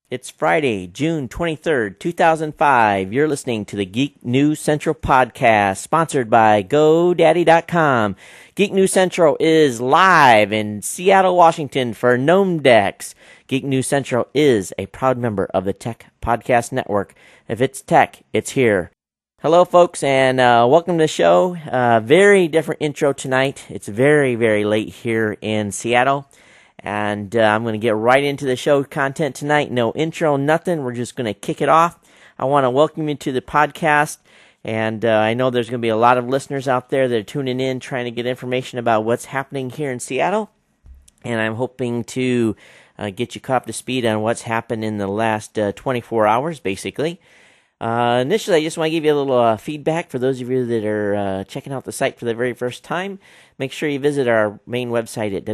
It's Friday, June 23rd, 2005. You're listening to the Geek News Central podcast, sponsored by GoDaddy.com. Geek News Central is live in Seattle, Washington for GnomeDex. Geek News Central is a proud member of the Tech Podcast Network. If it's tech, it's here. Hello, folks, and welcome to the show. Very different intro tonight. It's very, very late here in Seattle. And I'm going to get right into the show content tonight. No intro, nothing. We're just going to kick it off. I want to welcome you to the podcast. And I know there's going to be a lot of listeners out there that are tuning in, trying to get information about what's happening here in Seattle. And I'm hoping to get you caught up to speed on what's happened in the last 24 hours, basically. Initially, I just want to give you a little feedback for those of you that are checking out the site for the very first time. Make sure you visit our main website at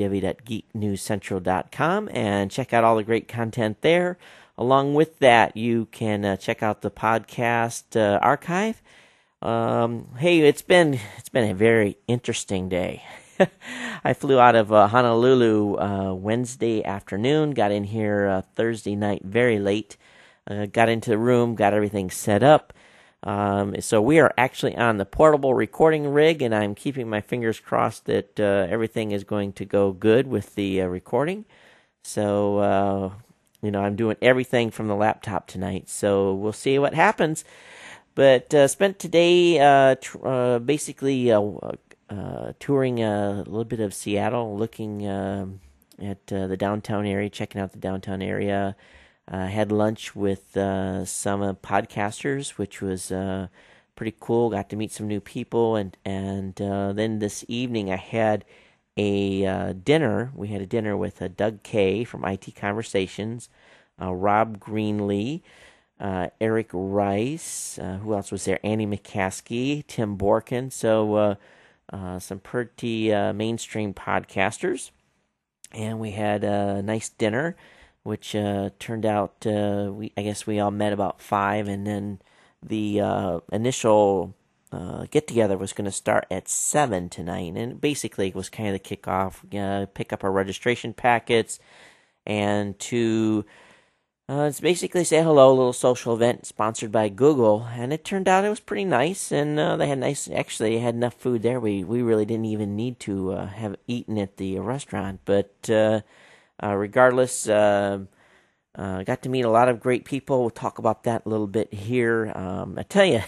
www.geeknewscentral.com and check out all the great content there. Along with that, you can check out the podcast archive. Hey, it's been a very interesting day. I flew out of Honolulu Wednesday afternoon, got in here Thursday night very late. Got into the room, got everything set up. So we are actually on the portable recording rig, and I'm keeping my fingers crossed that everything is going to go good with the recording. So, I'm doing everything from the laptop tonight. So we'll see what happens. But spent today basically touring a little bit of Seattle, looking at the downtown area, checking out the downtown area. Had lunch with some podcasters, which was pretty cool. Got to meet some new people, and then this evening I had a dinner. We had a dinner with Doug Kay from IT Conversations, Rob Greenlee, Eric Rice. Who else was there? Andy McCaskey, Tim Borkin. So some pretty mainstream podcasters, and we had a nice dinner, which turned out, I guess we all met about 5, and then the initial get-together was going to start at 7 tonight, and basically it was kind of the kickoff, pick up our registration packets, and to it's basically say hello, a little social event sponsored by Google, and it turned out it was pretty nice, and they had had enough food there, we really didn't even need to have eaten at the restaurant, but regardless, got to meet a lot of great people. We'll talk about that a little bit here. I tell you,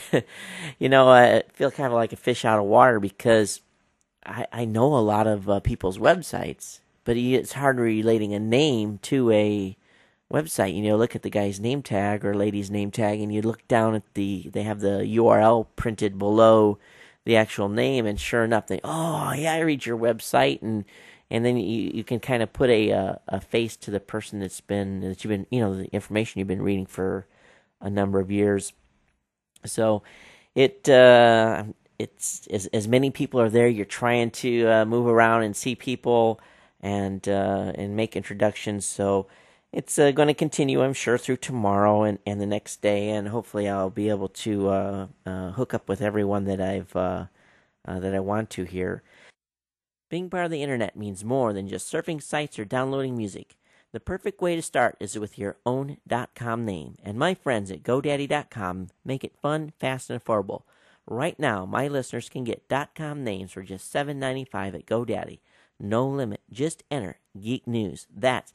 I feel kind of like a fish out of water because I know a lot of people's websites, but it's hard relating a name to a website. Look at the guy's name tag or lady's name tag, and you look down at they have the URL printed below the actual name, and sure enough, I read your website, and then you can kind of put a face to the person that you've been, the information you've been reading for a number of years. So it's as many people are there. You're trying to move around and see people and make introductions. So it's going to continue, I'm sure, through tomorrow and the next day, and hopefully I'll be able to hook up with everyone that that I want to here. Being part of the internet means more than just surfing sites or downloading music. The perfect way to start is with your own .com name, and my friends at GoDaddy.com make it fun, fast, and affordable. Right now, my listeners can get .com names for just $7.95 at GoDaddy. No limit, just enter Geek News. That's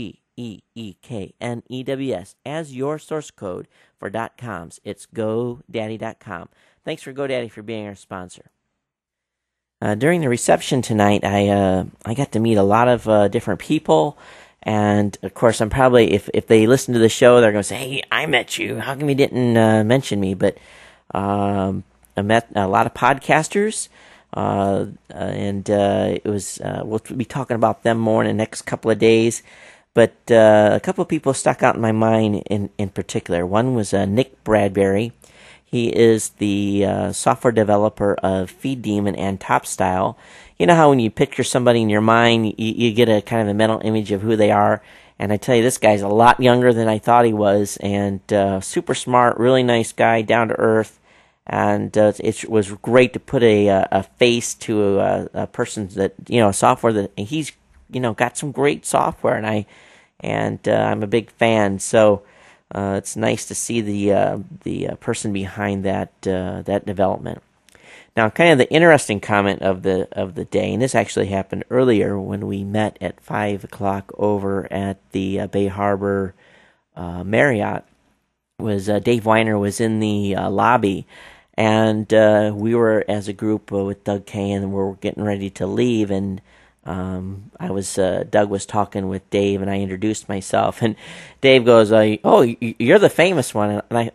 GEEKNEWS as your source code for .coms. It's GoDaddy.com. Thanks for GoDaddy for being our sponsor. During the reception tonight, I got to meet a lot of different people, and of course, I'm probably if they listen to the show, they're going to say, "Hey, I met you. How come you didn't mention me?" But I met a lot of podcasters, and it was we'll be talking about them more in the next couple of days. But a couple of people stuck out in my mind in particular. One was Nick Bradbury. He is the software developer of FeedDemon and TopStyle. You know how when you picture somebody in your mind, you get a kind of a mental image of who they are. And I tell you, this guy's a lot younger than I thought he was, and super smart, really nice guy, down to earth. And it was great to put a face to a person that, software that he's, got some great software. And and I'm a big fan. So it's nice to see the person behind that development. Now, kind of the interesting comment of the day, and this actually happened earlier when we met at 5 o'clock over at the Bay Harbor Marriott, was Dave Weiner was in the lobby, and we were as a group with Doug Kay, and we're getting ready to leave, and Doug was talking with Dave, and I introduced myself, and Dave goes, "Oh, you're the famous one," and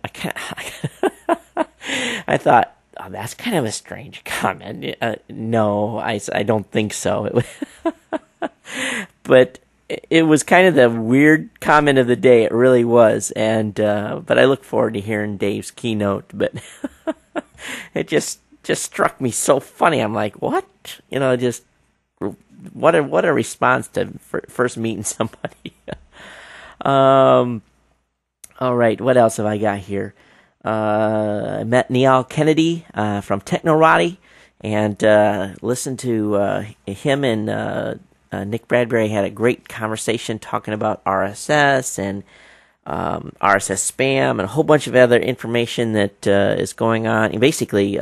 I thought, oh, that's kind of a strange comment. No, I don't think so. But it was kind of the weird comment of the day. It really was, and but I look forward to hearing Dave's keynote. But it just struck me so funny. I'm like, what? Just what a response to first meeting somebody. All right, what else have I got here? I met Neal Kennedy from Technorati, and listened to him and Nick Bradbury had a great conversation talking about RSS and RSS spam and a whole bunch of other information that is going on. And basically,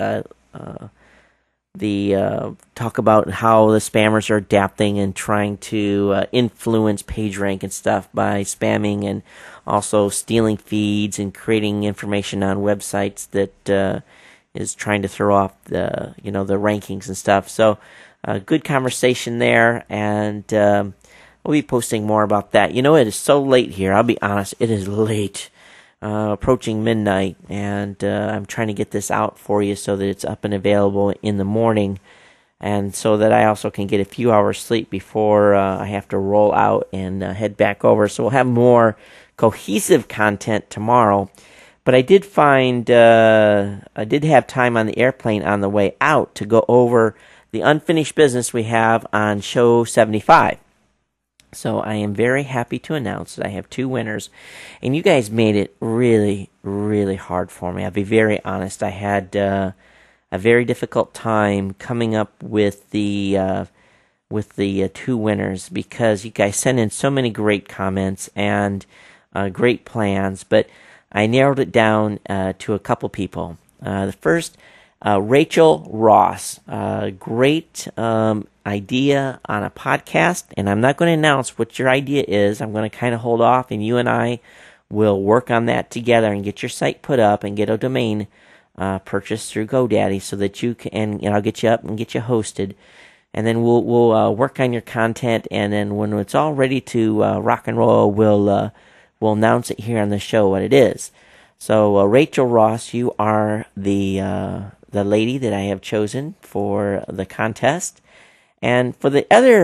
the talk about how the spammers are adapting and trying to influence PageRank and stuff by spamming and also stealing feeds and creating information on websites that is trying to throw off the rankings and stuff. So good conversation there, and we'll be posting more about that. It is so late here. I'll be honest, it is late. Approaching midnight, and I'm trying to get this out for you so that it's up and available in the morning, and so that I also can get a few hours sleep before I have to roll out and head back over. So we'll have more cohesive content tomorrow. But I did find I did have time on the airplane on the way out to go over the unfinished business we have on show 75. So I am very happy to announce that I have 2 winners, and you guys made it really, really hard for me. I'll be very honest. I had a very difficult time coming up with the 2 winners because you guys sent in so many great comments and great plans, but I narrowed it down to a couple people. The first, Rachel Ross, great idea on a podcast, and I'm not going to announce what your idea is. I'm going to kind of hold off, and you and I will work on that together and get your site put up and get a domain purchased through GoDaddy so that you can, and I'll get you up and get you hosted, and then we'll work on your content, and then when it's all ready to rock and roll, we'll announce it here on the show what it is. So Rachel Ross, you are the lady that I have chosen for the contest. And for the other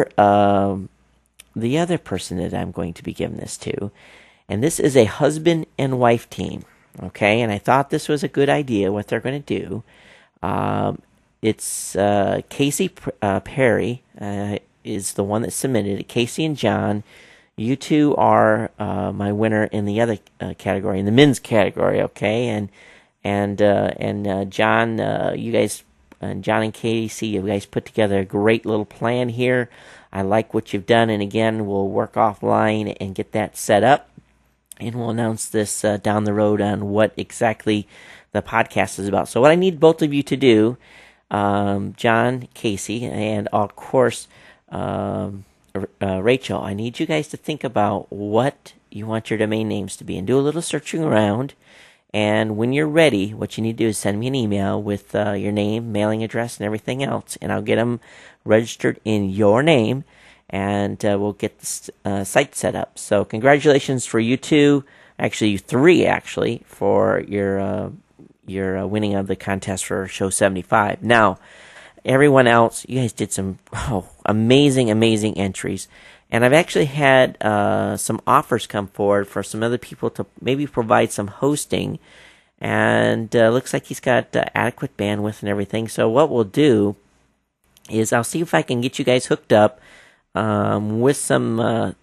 person that I'm going to be giving this to, and this is a husband and wife team, okay? And I thought this was a good idea, what they're going to do. It's Casey Perry is the one that submitted it. Casey and John, you two are my winner in the other category, in the men's category, okay? And John, you guys. And John and Casey, you guys put together a great little plan here. I like what you've done, and again, we'll work offline and get that set up, and we'll announce this down the road on what exactly the podcast is about. So what I need both of you to do, John, Casey, and of course Rachel, I need you guys to think about what you want your domain names to be and do a little searching around. And when you're ready, what you need to do is send me an email with your name, mailing address, and everything else, and I'll get them registered in your name, and we'll get the site set up. So congratulations for you two, actually you 3, actually, for your winning of the contest for show 75. Now, everyone else, you guys did some amazing entries. And I've actually had some offers come forward for some other people to maybe provide some hosting. And looks like he's got adequate bandwidth and everything. So what we'll do is I'll see if I can get you guys hooked up with some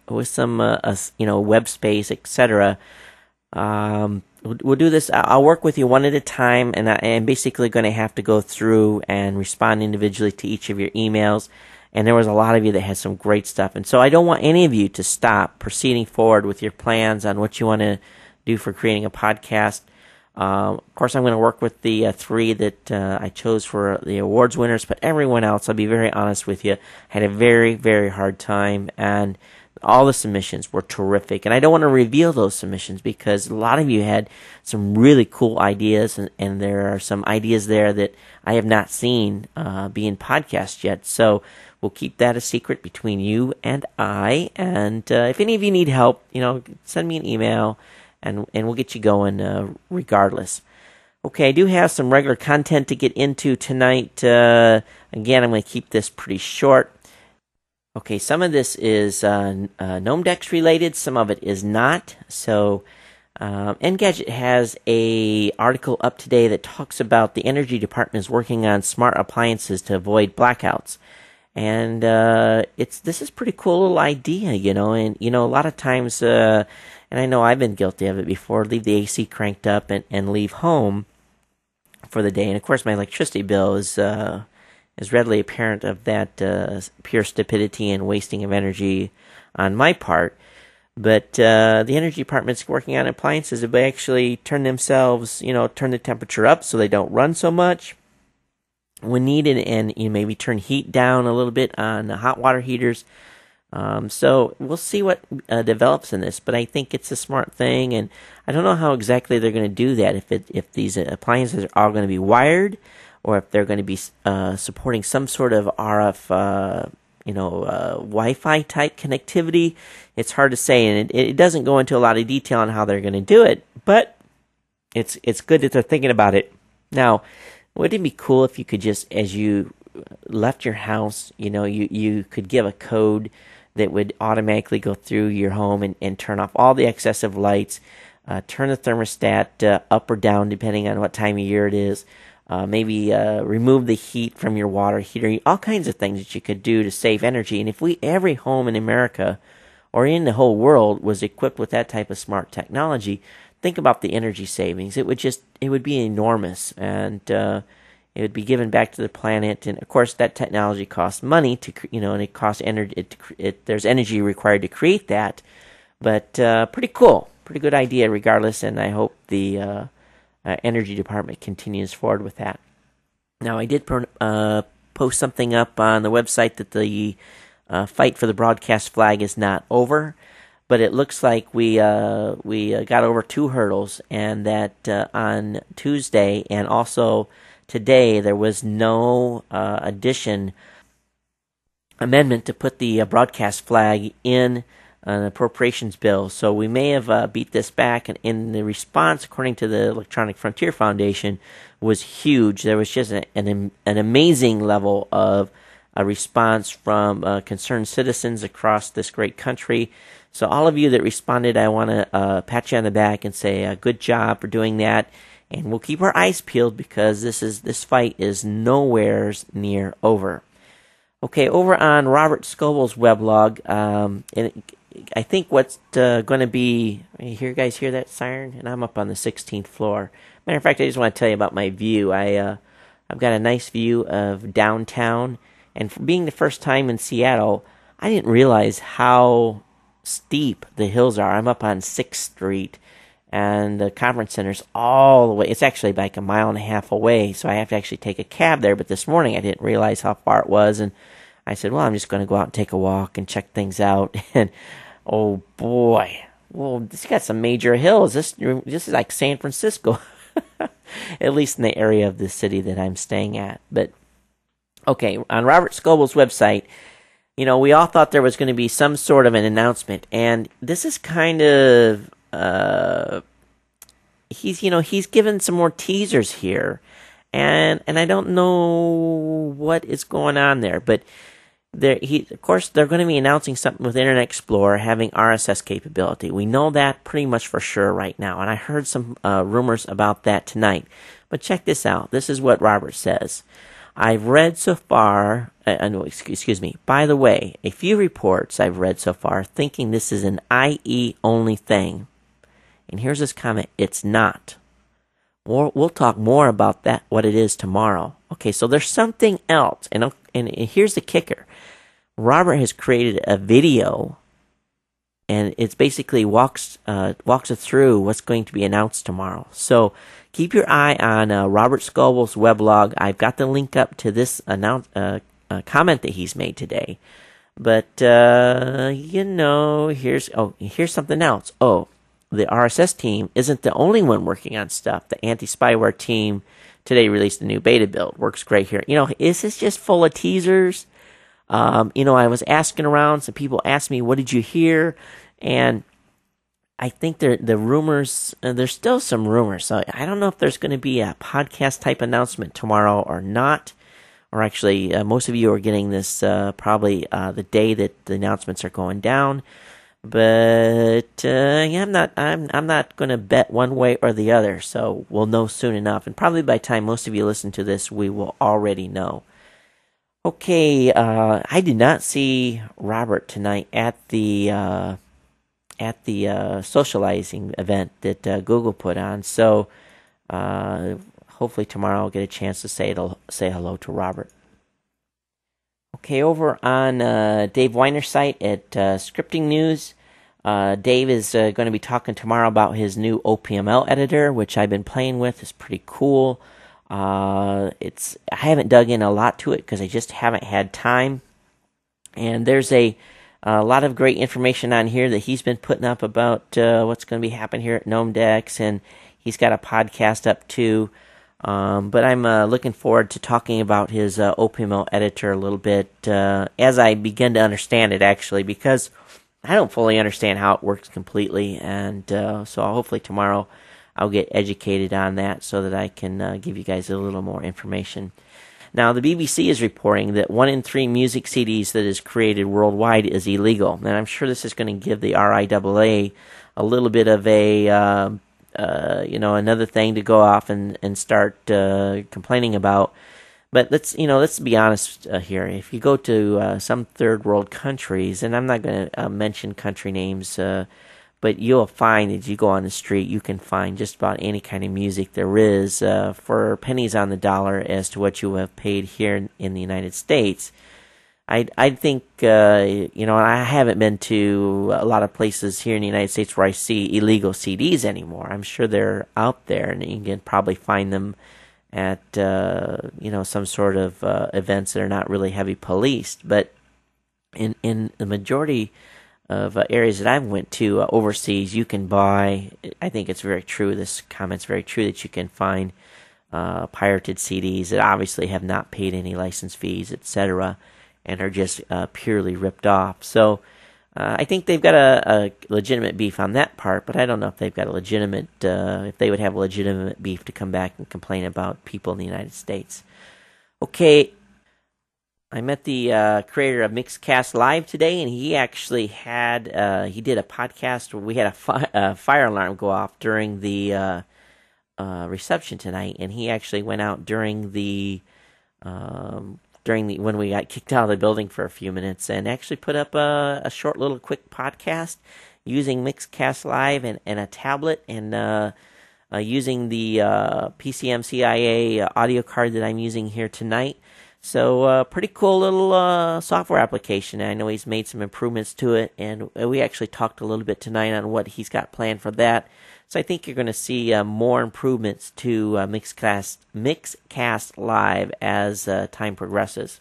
web space, etc. We'll do this. I'll work with you one at a time, and I'm basically going to have to go through and respond individually to each of your emails. And there was a lot of you that had some great stuff. And so I don't want any of you to stop proceeding forward with your plans on what you want to do for creating a podcast. Of course, I'm going to work with the 3 that I chose for the awards winners, but everyone else, I'll be very honest with you, had a very, very hard time, and all the submissions were terrific. And I don't want to reveal those submissions because a lot of you had some really cool ideas, and there are some ideas there that I have not seen being podcast yet. So we'll keep that a secret between you and I. And if any of you need help, send me an email, and we'll get you going regardless. Okay, I do have some regular content to get into tonight. Again, I'm going to keep this pretty short. Okay, some of this is Gnomedex related, some of it is not. So Engadget has a article up today that talks about the Energy Department is working on smart appliances to avoid blackouts. And this is a pretty cool little idea, and a lot of times, and I know I've been guilty of it before, leave the AC cranked up and leave home for the day. And of course my electricity bill is readily apparent of that pure stupidity and wasting of energy on my part. But the Energy Department's working on appliances that they actually turn themselves, turn the temperature up so they don't run so much when needed, and maybe turn heat down a little bit on the hot water heaters. So we'll see what develops in this, but I think it's a smart thing, and I don't know how exactly they're going to do that, if these appliances are all going to be wired, or if they're going to be supporting some sort of RF, Wi-Fi type connectivity. It's hard to say, and it doesn't go into a lot of detail on how they're going to do it, but it's good that they're thinking about it. Now, wouldn't it be cool if you could just, as you left your house, you could give a code that would automatically go through your home and turn off all the excessive lights, turn the thermostat up or down depending on what time of year it is, maybe remove the heat from your water heater, all kinds of things that you could do to save energy. And if every home in America or in the whole world was equipped with that type of smart technology, think about the energy savings. It would be enormous, and it would be given back to the planet. And of course, that technology costs money and it costs energy. There's energy required to create that, but pretty cool, pretty good idea, regardless. And I hope the Energy Department continues forward with that. Now, I did post something up on the website that the fight for the broadcast flag is not over. But it looks like we got over 2 hurdles, and that on Tuesday and also today there was no amendment to put the broadcast flag in an appropriations bill. So we may have beat this back, and in the response, according to the Electronic Frontier Foundation, was huge. There was just an amazing level of a response from concerned citizens across this great country. So all of you that responded, I want to pat you on the back and say good job for doing that. And we'll keep our eyes peeled because this fight is nowhere near over. Okay, over on Robert Scoble's weblog, I think what's going to be, you guys hear that siren? And I'm up on the 16th floor. Matter of fact, I just want to tell you about my view. I've got a nice view of downtown, and for being the first time in Seattle, I didn't realize how steep the hills are. I'm up on 6th Street, and the conference center's all the way. It's actually like a mile and a half away, so I have to actually take a cab there. But this morning I didn't realize how far it was, and I said, well, I'm just going to go out and take a walk and check things out. And oh boy, well, this got some major hills. This is like San Francisco, at least in the area of the city that I'm staying at. But okay, on Robert Scoble's website, we all thought there was going to be some sort of an announcement, and this is kind of he's given some more teasers here, and I don't know what is going on there, but of course they're going to be announcing something with Internet Explorer having RSS capability. We know that pretty much for sure right now, and I heard some rumors about that tonight. But check this out. This is what Robert says. I've read so far, by the way, a few reports I've read so far thinking this is an IE only thing. And here's his comment, it's not. We'll talk more about that, what it is tomorrow. Okay, so there's something else, and here's the kicker. Robert has created a video, and it's basically walks us through what's going to be announced tomorrow. So keep your eye on Robert Scoble's weblog. I've got the link up to this comment that he's made today. But here's something else. Oh, the RSS team isn't the only one working on stuff. The anti-spyware team today released a new beta build. Works great here. Is this just full of teasers? I was asking around. Some people asked me, "What did you hear?" And I think the rumors. There's still some rumors. So I don't know if there's going to be a podcast type announcement tomorrow or not. Or actually, most of you are getting this probably the day that the announcements are going down. But I'm not going to bet one way or the other. So we'll know soon enough, and probably by the time most of you listen to this, we will already know. Okay, I did not see Robert tonight at the socializing event that Google put on. So hopefully tomorrow I'll get a chance to say hello to Robert. Okay, over on Dave Weiner's site at Scripting News, Dave is going to be talking tomorrow about his new OPML editor, which I've been playing with. It's pretty cool. I haven't dug in a lot to it because I just haven't had time. And there's a lot of great information on here that he's been putting up about what's going to be happening here at GnomeDex, and he's got a podcast up too. But I'm looking forward to talking about his OPML editor a little bit as I begin to understand it, actually, because I don't fully understand how it works completely. And so hopefully tomorrow I'll get educated on that so that I can give you guys a little more information. Now, the BBC is reporting that 1 in 3 music CDs that is created worldwide is illegal. And I'm sure this is going to give the RIAA a little bit of a another thing to go off and start complaining about. But let's be honest here. If you go to some third world countries, and I'm not going to mention country names, but you'll find that you go on the street, you can find just about any kind of music there is for pennies on the dollar as to what you have paid here in the United States. I think, I haven't been to a lot of places here in the United States where I see illegal CDs anymore. I'm sure they're out there, and you can probably find them at, some sort of events that are not really heavy policed. But in the majority of areas that I've went to overseas, you can buy, I think it's very true, this comment's very true, that you can find pirated CDs that obviously have not paid any license fees, etc., and are just purely ripped off. So I think they've got a legitimate beef on that part, but I don't know if they've got a legitimate, if they would have a legitimate beef to come back and complain about people in the United States. Okay, I met the creator of Mixcast Live today, and he actually he did a podcast where we had a fire alarm go off during the reception tonight, and he actually went out during the when we got kicked out of the building for a few minutes, and actually put up a short little quick podcast using Mixcast Live and a tablet, and using the PCMCIA audio card that I'm using here tonight. So pretty cool little software application. I know he's made some improvements to it, and we actually talked a little bit tonight on what he's got planned for that. So I think you're going to see more improvements to Mixcast Live as time progresses.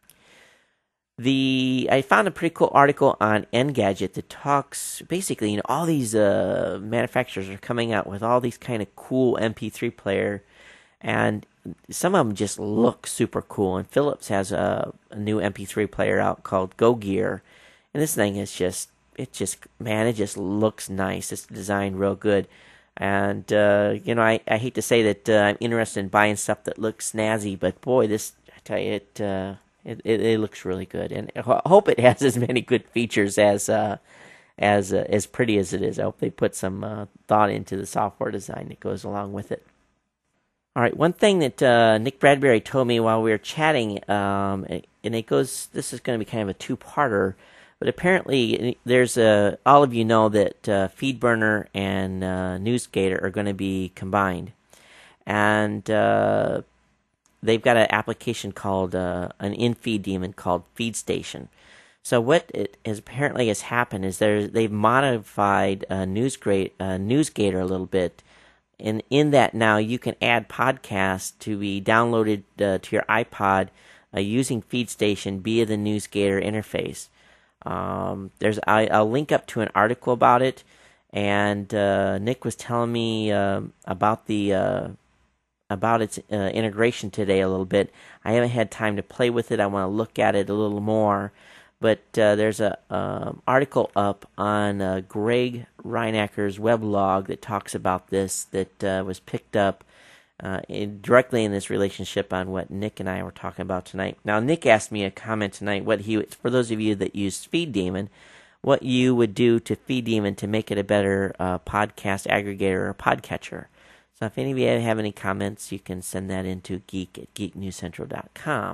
I found a pretty cool article on Engadget that talks basically, all these manufacturers are coming out with all these kind of cool MP3 player, and some of them just look super cool. And Philips has a new MP3 player out called Go Gear, and this thing is it just looks nice. It's designed real good. And, I hate to say that I'm interested in buying stuff that looks snazzy, but boy, I tell you, it looks really good. And I hope it has as many good features as pretty as it is. I hope they put some thought into the software design that goes along with it. All right, one thing that Nick Bradbury told me while we were chatting, and this is going to be kind of a two-parter, but apparently there's all of you know that FeedBurner and NewsGator are going to be combined. And they've got an application called, an in-feed daemon called FeedStation. So what it is apparently has happened is they've modified NewsGator a little bit. And in that now you can add podcasts to be downloaded to your iPod using FeedStation via the NewsGator interface. I'll link up to an article about it, and Nick was telling me about its integration today a little bit. I haven't had time to play with it. I want to look at it a little more. But there's a article up on Greg Reinacker's weblog that talks about this that was picked up directly in this relationship on what Nick and I were talking about tonight. Now, Nick asked me a comment tonight, for those of you that use FeedDemon, what you would do to FeedDemon to make it a better podcast aggregator or podcatcher. So if any of you have any comments, you can send that into geek@geeknewscentral.com.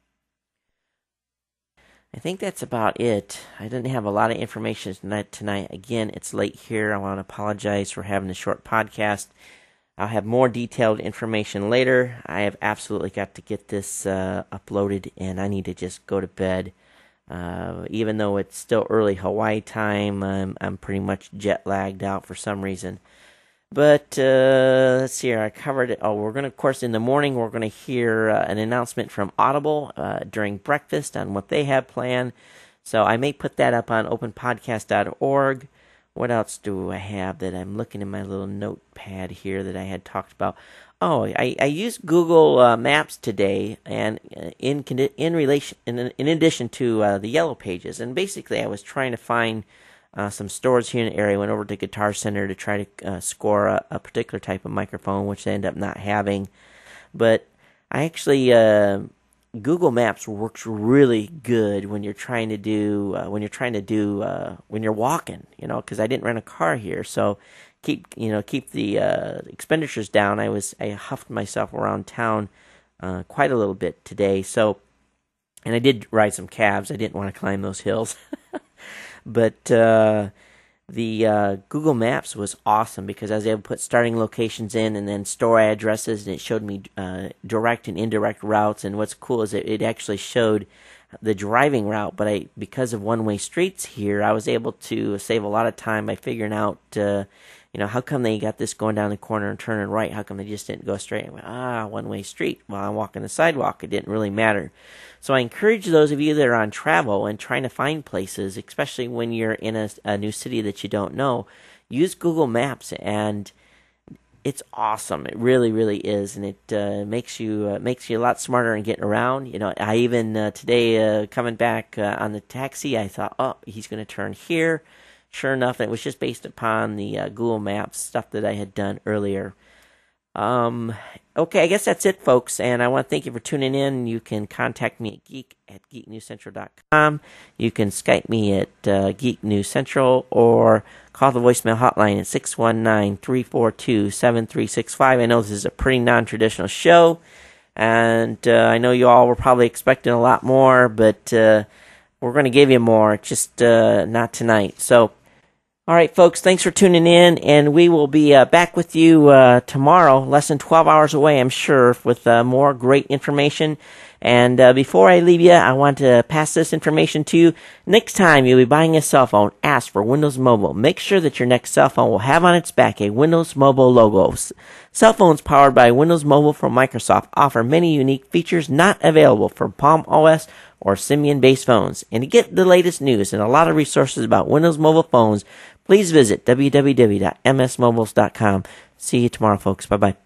I think that's about it. I didn't have a lot of information tonight. Again, it's late here. I want to apologize for having a short podcast. I'll have more detailed information later. I have absolutely got to get this uploaded, and I need to just go to bed. Even though it's still early Hawaii time, I'm pretty much jet lagged out for some reason. But let's see here. I covered it. We're going to, of course, in the morning, we're going to hear an announcement from Audible during breakfast on what they have planned. So I may put that up on openpodcast.org. What else do I have that I'm looking in my little notepad here that I had talked about? I used Google Maps today, and in addition to the Yellow Pages, and basically I was trying to find some stores here in the area. Went over to Guitar Center to try to score a particular type of microphone, which I ended up not having. But I actually Google Maps works really good when you're trying to do when you're walking, because I didn't rent a car here, so keep the expenditures down. I huffed myself around town quite a little bit today, and I did ride some cabs. I didn't want to climb those hills. But the Google Maps was awesome because I was able to put starting locations in and then store addresses, and it showed me direct and indirect routes. And what's cool is it actually showed the driving route, but because of one-way streets here, I was able to save a lot of time by figuring out, how come they got this going down the corner and turning right? How come they just didn't go straight? I went, one-way street. While I'm walking the sidewalk, it didn't really matter. So I encourage those of you that are on travel and trying to find places, especially when you're in a new city that you don't know, use Google Maps, and it's awesome. It really, really is, and it makes you a lot smarter in getting around. I even today coming back on the taxi, I thought, he's going to turn here. Sure enough, it was just based upon the Google Maps stuff that I had done earlier. Okay, I guess that's it, folks, and I want to thank you for tuning in. You can contact me at geek@geeknewscentral.com. You can Skype me at Geek News Central, or call the voicemail hotline at 619-342-7365. I know this is a pretty non-traditional show, and I know you all were probably expecting a lot more, but we're going to give you more, just not tonight. So, all right, folks, thanks for tuning in, and we will be back with you tomorrow, less than 12 hours away, I'm sure, with more great information. And before I leave you, I want to pass this information to you. Next time you'll be buying a cell phone, ask for Windows Mobile. Make sure that your next cell phone will have on its back a Windows Mobile logo. Cell phones powered by Windows Mobile from Microsoft offer many unique features not available for Palm OS or Symbian-based phones. And to get the latest news and a lot of resources about Windows Mobile phones, please visit www.msmobiles.com. See you tomorrow, folks. Bye-bye.